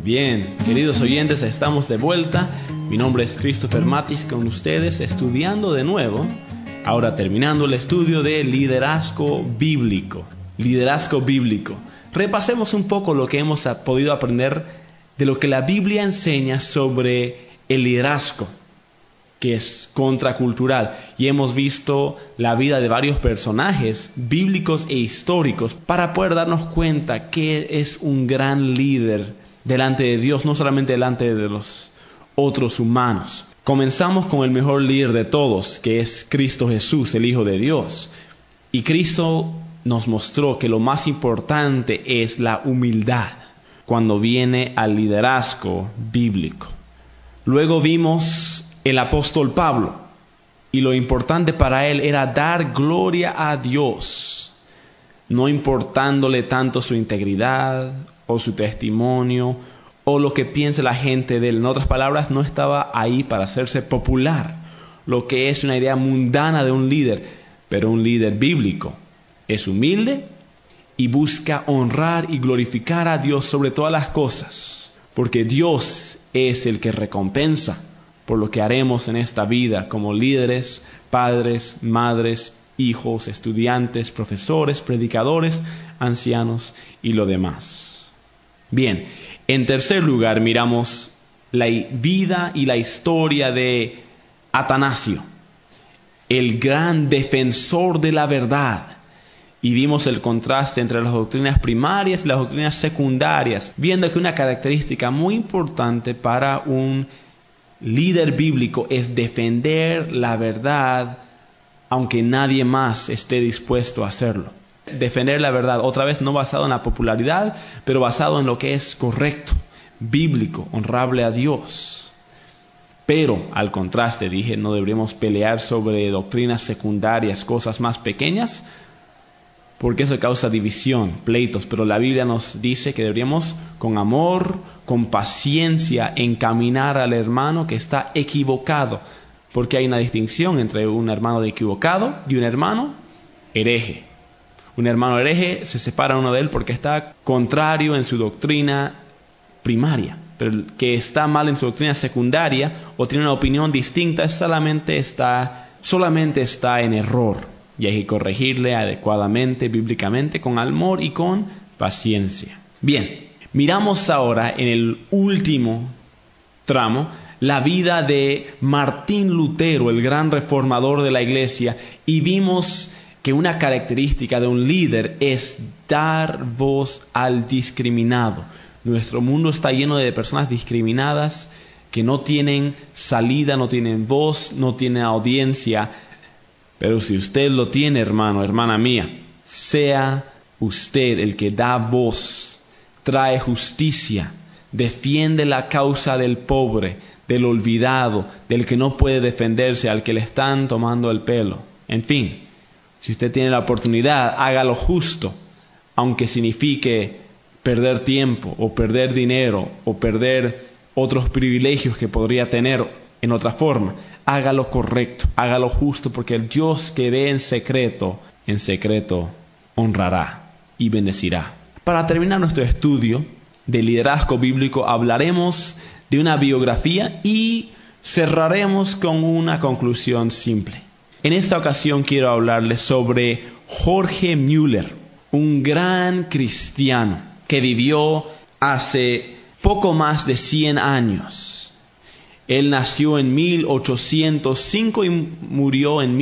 Bien, queridos oyentes, estamos de vuelta. Mi nombre es Christopher Matis con ustedes, estudiando de nuevo, ahora terminando el estudio de liderazgo bíblico. Liderazgo bíblico. Repasemos un poco lo que hemos podido aprender de lo que la Biblia enseña sobre el liderazgo, que es contracultural. Y hemos visto la vida de varios personajes bíblicos e históricos para poder darnos cuenta que es un gran líder delante de Dios, no solamente delante de los otros humanos. Comenzamos con el mejor líder de todos, que es Cristo Jesús, el Hijo de Dios. Y Cristo nos mostró que lo más importante es la humildad cuando viene al liderazgo bíblico. Luego vimos el apóstol Pablo, y lo importante para él era dar gloria a Dios, no importándole tanto su integridad o su testimonio o lo que piense la gente de él. En otras palabras, no estaba ahí para hacerse popular, lo que es una idea mundana de un líder. Pero un líder bíblico es humilde y busca honrar y glorificar a Dios sobre todas las cosas, porque Dios es el que recompensa por lo que haremos en esta vida como líderes, padres, madres, hijos, estudiantes, profesores, predicadores, ancianos y lo demás. Bien, en tercer lugar miramos la vida y la historia de Atanasio, el gran defensor de la verdad. Y vimos el contraste entre las doctrinas primarias y las doctrinas secundarias, viendo que una característica muy importante para un líder bíblico es defender la verdad aunque nadie más esté dispuesto a hacerlo. Defender la verdad, otra vez no basado en la popularidad, pero basado en lo que es correcto, bíblico, honrable a Dios. Pero al contraste, dije, no deberíamos pelear sobre doctrinas secundarias, cosas más pequeñas, porque eso causa división, pleitos. Pero la Biblia nos dice que deberíamos con amor, con paciencia, encaminar al hermano que está equivocado, porque hay una distinción entre un hermano equivocado y un hermano hereje. Un hermano hereje se separa uno de él porque está contrario en su doctrina primaria, pero el que está mal en su doctrina secundaria o tiene una opinión distinta solamente está en error. Y hay que corregirle adecuadamente, bíblicamente, con amor y con paciencia. Bien, miramos ahora en el último tramo la vida de Martín Lutero, el gran reformador de la iglesia, y vimos que una característica de un líder es dar voz al discriminado. Nuestro mundo está lleno de personas discriminadas que no tienen salida, no tienen voz, no tienen audiencia. Pero si usted lo tiene, hermano, hermana mía, sea usted el que da voz, trae justicia, defiende la causa del pobre, del olvidado, del que no puede defenderse, al que le están tomando el pelo. En fin, si usted tiene la oportunidad, haga lo justo, aunque signifique perder tiempo o perder dinero o perder otros privilegios que podría tener en otra forma. Haga lo correcto, haga lo justo, porque el Dios que ve en secreto honrará y bendecirá. Para terminar nuestro estudio de liderazgo bíblico, hablaremos de una biografía y cerraremos con una conclusión simple. En esta ocasión quiero hablarles sobre Jorge Müller, un gran cristiano que vivió hace poco más de 100 años. Él nació en 1805 y murió en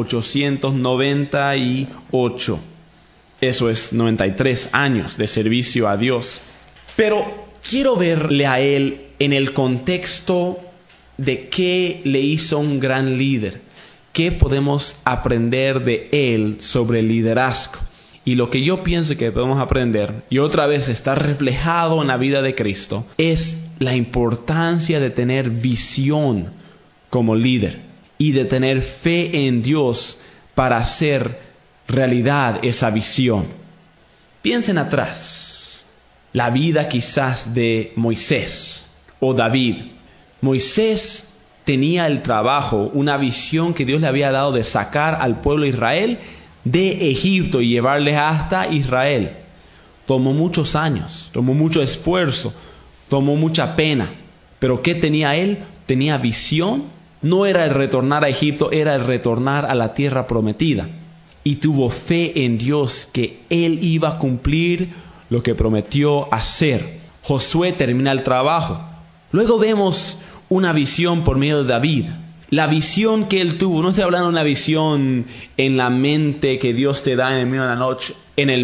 1898. Eso es 93 años de servicio a Dios. Pero quiero verle a él en el contexto de qué le hizo un gran líder. ¿Qué podemos aprender de él sobre el liderazgo? Y lo que yo pienso que podemos aprender, y otra vez está reflejado en la vida de Cristo, es la importancia de tener visión como líder y de tener fe en Dios para hacer realidad esa visión. Piensen atrás, la vida quizás de Moisés o David. Moisés tenía el trabajo, una visión que Dios le había dado de sacar al pueblo de Israel de Egipto y llevarles hasta Israel. Tomó muchos años, tomó mucho esfuerzo, tomó mucha pena. Pero ¿qué tenía él? Tenía visión. No era el retornar a Egipto, era el retornar a la tierra prometida. Y tuvo fe en Dios que él iba a cumplir lo que prometió hacer. Josué termina el trabajo. Luego vemos una visión por medio de David. La visión que él tuvo, no estoy hablando de una visión en la mente que Dios te da en el medio de la noche,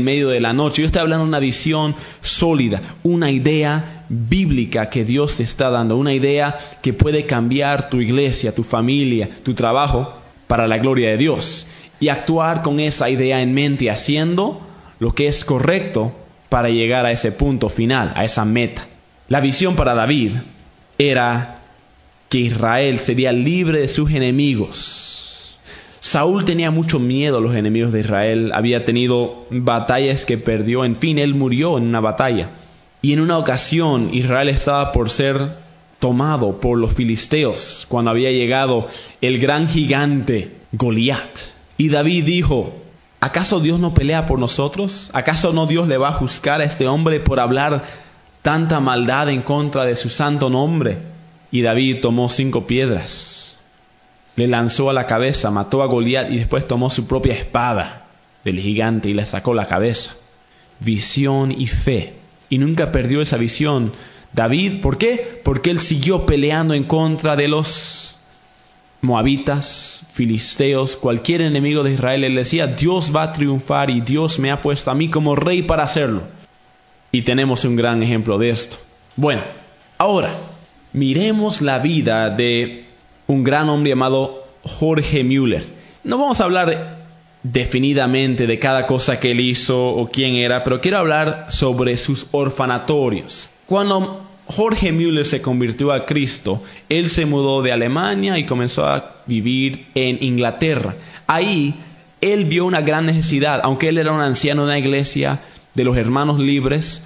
yo estoy hablando de una visión sólida, una idea bíblica que Dios te está dando, una idea que puede cambiar tu iglesia, tu familia, tu trabajo para la gloria de Dios. Y actuar con esa idea en mente, haciendo lo que es correcto para llegar a ese punto final, a esa meta. La visión para David era que Israel sería libre de sus enemigos. Saúl tenía mucho miedo a los enemigos de Israel, había tenido batallas que perdió, en fin, él murió en una batalla. Y en una ocasión Israel estaba por ser tomado por los filisteos, cuando había llegado el gran gigante Goliat. Y David dijo: ¿acaso Dios no pelea por nosotros? ¿Acaso no Dios le va a juzgar a este hombre por hablar tanta maldad en contra de su santo nombre? Y David tomó 5 piedras, le lanzó a la cabeza, mató a Goliat y después tomó su propia espada del gigante y le sacó la cabeza. Visión y fe. Y nunca perdió esa visión David. ¿Por qué? Porque él siguió peleando en contra de los moabitas, filisteos, cualquier enemigo de Israel. Él decía: Dios va a triunfar y Dios me ha puesto a mí como rey para hacerlo. Y tenemos un gran ejemplo de esto. Bueno, ahora miremos la vida de un gran hombre llamado Jorge Müller. No vamos a hablar definidamente de cada cosa que él hizo o quién era, pero quiero hablar sobre sus orfanatorios. Cuando Jorge Müller se convirtió a Cristo, él se mudó de Alemania y comenzó a vivir en Inglaterra. Ahí él vio una gran necesidad. Aunque él era un anciano de una iglesia de los hermanos libres,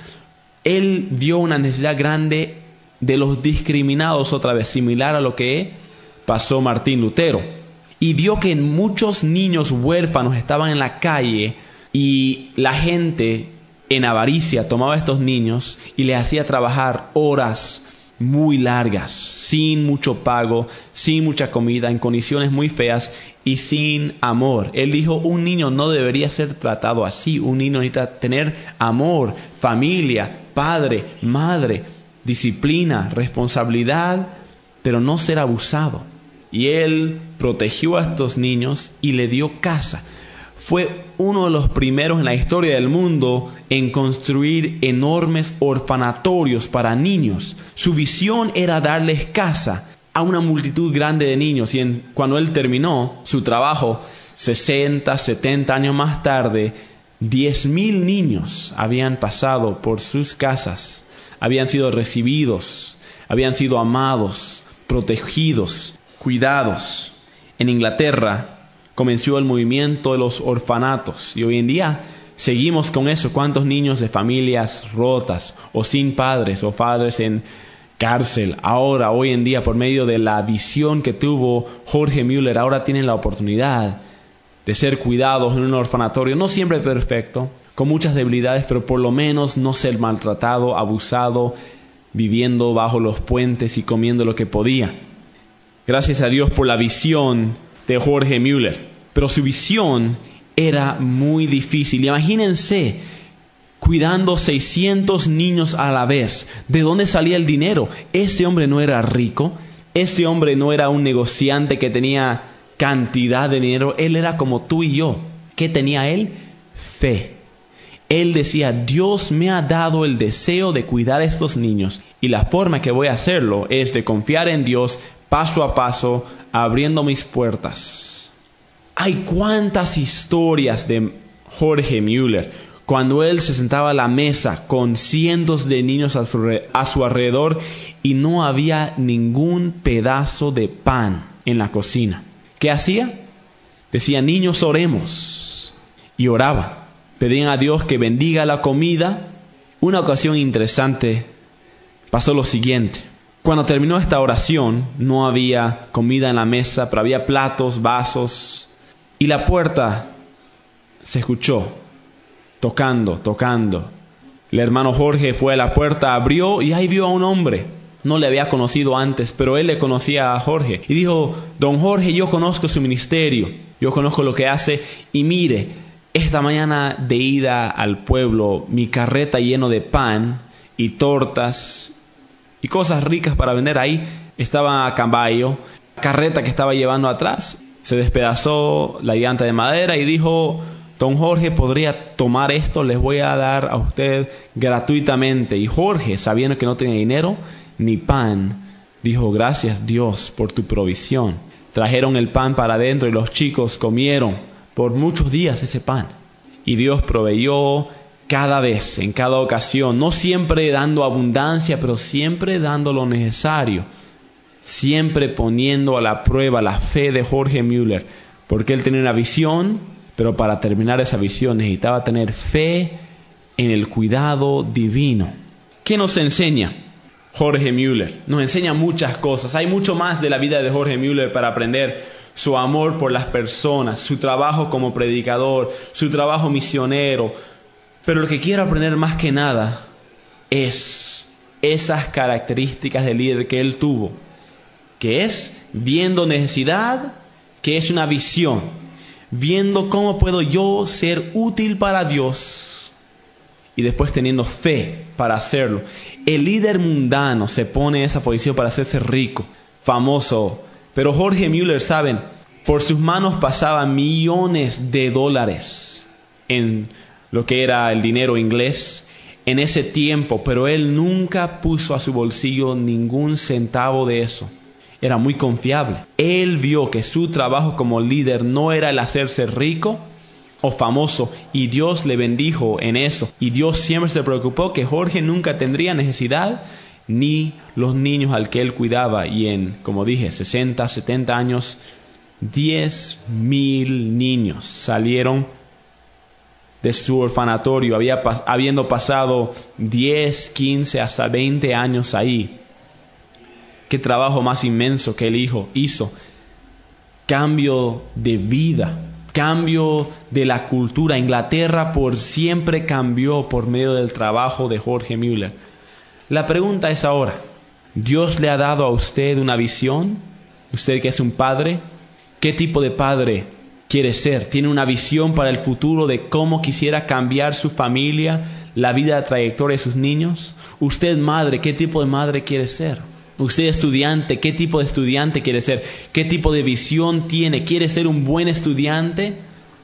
él vio una necesidad grande de los discriminados, otra vez similar a lo que pasó Martín Lutero. Y vio que muchos niños huérfanos estaban en la calle y la gente en avaricia tomaba a estos niños y les hacía trabajar horas muy largas, sin mucho pago, sin mucha comida, en condiciones muy feas y sin amor. Él dijo: un niño no debería ser tratado así. Un niño necesita tener amor, familia, padre, madre, disciplina, responsabilidad, pero no ser abusado. Y él protegió a estos niños y le dio casa. Fue uno de los primeros en la historia del mundo en construir enormes orfanatorios para niños. Su visión era darles casa a una multitud grande de niños. Y cuando él terminó su trabajo, 60, 70 años más tarde, 10,000 niños habían pasado por sus casas. Habían sido recibidos, habían sido amados, protegidos, cuidados. En Inglaterra comenzó el movimiento de los orfanatos y hoy en día seguimos con eso. ¿Cuántos niños de familias rotas o sin padres o padres en cárcel? Ahora, hoy en día, por medio de la visión que tuvo Jorge Müller, ahora tienen la oportunidad de ser cuidados en un orfanatorio, no siempre perfecto, con muchas debilidades, pero por lo menos no ser maltratado, abusado, viviendo bajo los puentes y comiendo lo que podía. Gracias a Dios por la visión de Jorge Müller. Pero su visión era muy difícil. Imagínense cuidando 600 niños a la vez. ¿De dónde salía el dinero? Este hombre no era rico. Este hombre no era un negociante que tenía cantidad de dinero. Él era como tú y yo. ¿Qué tenía él? Fe. Él decía: Dios me ha dado el deseo de cuidar a estos niños y la forma que voy a hacerlo es de confiar en Dios paso a paso, abriendo mis puertas. Hay cuántas historias de Jorge Müller cuando él se sentaba a la mesa con cientos de niños a su alrededor y no había ningún pedazo de pan en la cocina. ¿Qué hacía? Decía: niños, oremos. Y oraba. Pedían a Dios que bendiga la comida. Una ocasión interesante pasó lo siguiente. Cuando terminó esta oración, no había comida en la mesa, pero había platos, vasos. Y la puerta se escuchó tocando. El hermano Jorge fue a la puerta, abrió y ahí vio a un hombre. No le había conocido antes, pero él le conocía a Jorge. Y dijo: don Jorge, yo conozco su ministerio, yo conozco lo que hace. Y mire, esta mañana de ida al pueblo, mi carreta lleno de pan y tortas y cosas ricas para vender ahí estaba a caballo. La carreta que estaba llevando atrás se despedazó la llanta de madera y dijo: don Jorge, ¿podría tomar esto? Les voy a dar a usted gratuitamente. Y Jorge, sabiendo que no tenía dinero ni pan, dijo: gracias Dios por tu provisión. Trajeron el pan para adentro y los chicos comieron por muchos días ese pan. Y Dios proveyó cada vez, en cada ocasión, no siempre dando abundancia, pero siempre dando lo necesario. Siempre poniendo a la prueba la fe de Jorge Müller, porque él tenía una visión, pero para terminar esa visión necesitaba tener fe en el cuidado divino. ¿Qué nos enseña Jorge Müller? Nos enseña muchas cosas. Hay mucho más de la vida de Jorge Müller para aprender: su amor por las personas, su trabajo como predicador, su trabajo misionero. Pero lo que quiero aprender más que nada es esas características del líder que él tuvo, que es viendo necesidad, que es una visión, viendo cómo puedo yo ser útil para Dios y después teniendo fe para hacerlo. El líder mundano se pone en esa posición para hacerse rico, famoso, pero Jorge Müller, saben, por sus manos pasaban millones de dólares en lo que era el dinero inglés en ese tiempo, pero él nunca puso a su bolsillo ningún centavo de eso. Era muy confiable. Él vio que su trabajo como líder no era el hacerse rico o famoso, y Dios le bendijo en eso. Y Dios siempre se preocupó que Jorge nunca tendría necesidad, ni los niños al que él cuidaba. Y en, como dije, 60, 70 años, 10,000 niños salieron de su orfanatorio, habiendo pasado 10, 15, hasta 20 años ahí. Qué trabajo más inmenso que él hizo. Cambio de vida, cambio de la cultura. Inglaterra por siempre cambió por medio del trabajo de Jorge Müller. La pregunta es ahora: ¿Dios le ha dado a usted una visión? Usted que es un padre, ¿qué tipo de padre quiere ser? ¿Tiene una visión para el futuro de cómo quisiera cambiar su familia, la vida, la trayectoria de sus niños? Usted madre, ¿qué tipo de madre quiere ser? Usted estudiante, ¿qué tipo de estudiante quiere ser? ¿Qué tipo de visión tiene? ¿Quiere ser un buen estudiante?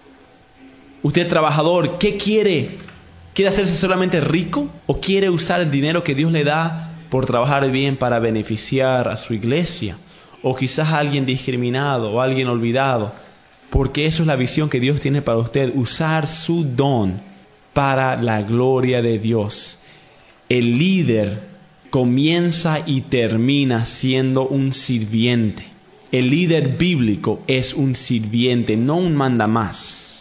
Usted trabajador, ¿qué quiere? ¿Quiere hacerse solamente rico? ¿O quiere usar el dinero que Dios le da por trabajar bien para beneficiar a su iglesia? O quizás a alguien discriminado o a alguien olvidado. Porque eso es la visión que Dios tiene para usted: usar su don para la gloria de Dios. El líder comienza y termina siendo un sirviente. El líder bíblico es un sirviente, no un mandamás,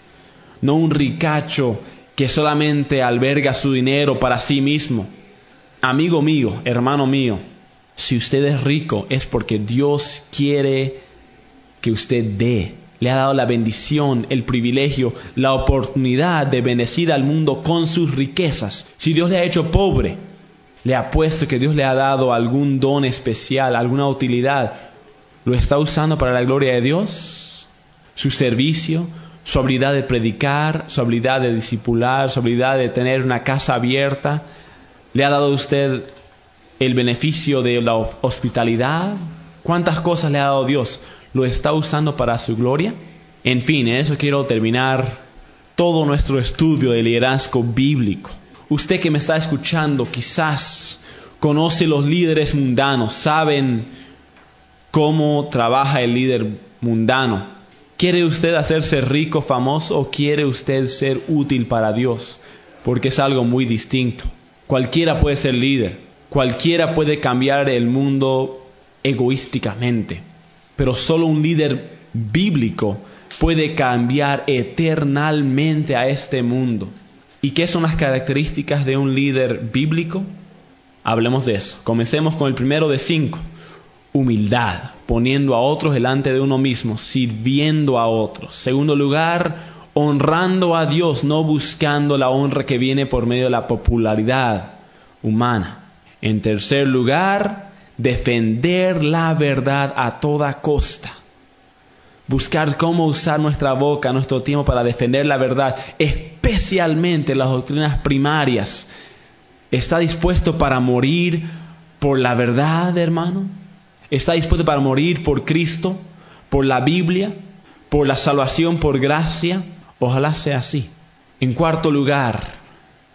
no un ricacho que solamente alberga su dinero para sí mismo. Amigo mío, hermano mío, si usted es rico es porque Dios quiere que usted dé. Le ha dado la bendición, el privilegio, la oportunidad de bendecir al mundo con sus riquezas. Si Dios le ha hecho pobre, le apuesto que Dios le ha dado algún don especial, alguna utilidad. ¿Lo está usando para la gloria de Dios? Su servicio, su habilidad de predicar, su habilidad de discipular, su habilidad de tener una casa abierta. ¿Le ha dado a usted el beneficio de la hospitalidad? ¿Cuántas cosas le ha dado Dios? ¿Lo está usando para su gloria? En fin, en eso quiero terminar todo nuestro estudio de liderazgo bíblico. Usted que me está escuchando quizás conoce los líderes mundanos, saben cómo trabaja el líder mundano. ¿Quiere usted hacerse rico, famoso, o quiere usted ser útil para Dios? Porque es algo muy distinto. Cualquiera puede ser líder, cualquiera puede cambiar el mundo egoísticamente, pero solo un líder bíblico puede cambiar eternamente a este mundo. ¿Y qué son las características de un líder bíblico? Hablemos de eso. Comencemos con el primero de 5. Humildad, poniendo a otros delante de uno mismo, sirviendo a otros. Segundo lugar, honrando a Dios, no buscando la honra que viene por medio de la popularidad humana. En tercer lugar, defender la verdad a toda costa. Buscar cómo usar nuestra boca, nuestro tiempo para defender la verdad, especialmente las doctrinas primarias. ¿Está dispuesto para morir por la verdad, hermano? ¿Está dispuesto para morir por Cristo, por la Biblia, por la salvación, por gracia? Ojalá sea así. En cuarto lugar,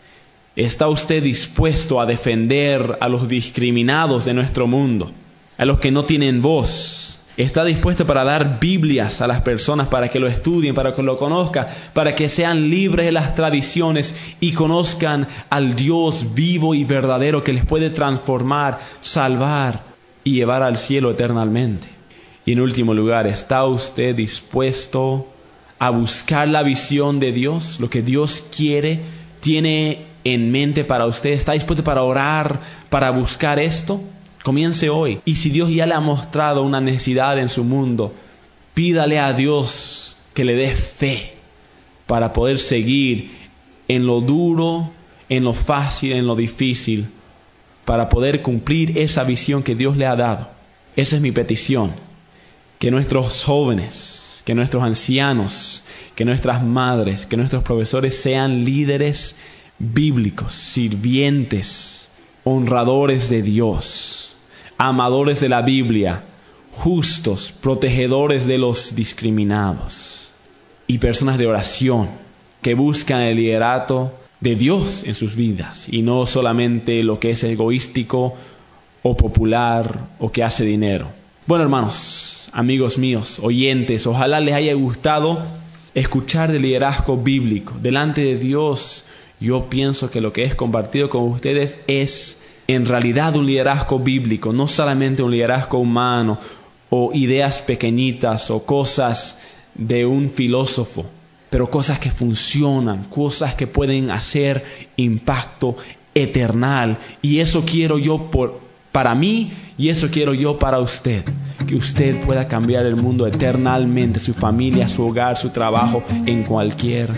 ¿está usted dispuesto a defender a los discriminados de nuestro mundo? A los que no tienen voz. ¿Está dispuesto para dar Biblias a las personas para que lo estudien, para que lo conozcan, para que sean libres de las tradiciones y conozcan al Dios vivo y verdadero que les puede transformar, salvar y llevar al cielo eternamente? Y en último lugar, ¿está usted dispuesto a buscar la visión de Dios? Lo que Dios quiere, tiene en mente para usted. ¿Está dispuesto para orar, para buscar esto? Comience hoy. Y si Dios ya le ha mostrado una necesidad en su mundo, pídale a Dios que le dé fe para poder seguir en lo duro, en lo fácil, en lo difícil, para poder cumplir esa visión que Dios le ha dado. Esa es mi petición. Que nuestros jóvenes, que nuestros ancianos, que nuestras madres, que nuestros profesores sean líderes bíblicos, sirvientes, honradores de Dios, amadores de la Biblia, justos, protegedores de los discriminados y personas de oración que buscan el liderato de Dios en sus vidas y no solamente lo que es egoístico o popular o que hace dinero. Bueno, hermanos, amigos míos, oyentes, ojalá les haya gustado escuchar del liderazgo bíblico. Delante de Dios, yo pienso que lo que es compartido con ustedes es en realidad un liderazgo bíblico, no solamente un liderazgo humano o ideas pequeñitas o cosas de un filósofo, pero cosas que funcionan, cosas que pueden hacer impacto eternal. Y eso quiero yo para mí y eso quiero yo para usted. Que usted pueda cambiar el mundo eternalmente, su familia, su hogar, su trabajo, en cualquier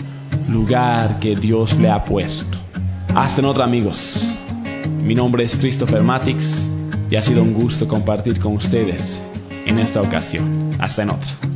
lugar que Dios le ha puesto. Hasta en otra, amigos. Mi nombre es Christopher Matix y ha sido un gusto compartir con ustedes en esta ocasión. Hasta en otra.